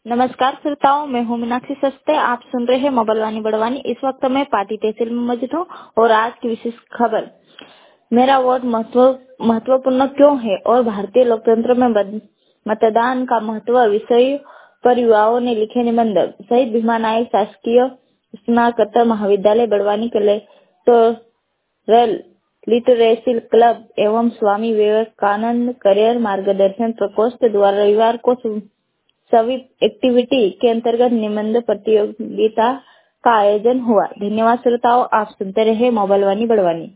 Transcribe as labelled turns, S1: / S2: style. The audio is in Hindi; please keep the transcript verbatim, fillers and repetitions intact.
S1: नमस्कार श्रोताओं, मैं हूँ मीनाक्षी सस्ते। आप सुन रहे हैं मोबाइल वाणी बड़वानी। इस वक्त मैं पार्टी तहसील में मौजूद हूँ और आज की विशेष खबर, मेरा वोट महत्व महत्वपूर्ण क्यों है और भारतीय लोकतंत्र में बद- मतदान का महत्व विषय पर युवाओं ने लिखे निबंध। शहीद भीमा नायक शासकीय स्नातकोत्तर महाविद्यालय बड़वानी कलेक्टोरल लिटरेसी क्लब एवं स्वामी विवेकानंद करियर मार्गदर्शन प्रकोष्ठ द्वारा रविवार को स्वीप एक्टिविटी के अंतर्गत निबंध प्रतियोगिता का आयोजन हुआ। धन्यवाद श्रोताओं, आप सुनते रहे मोबाइल वाणी बड़वानी।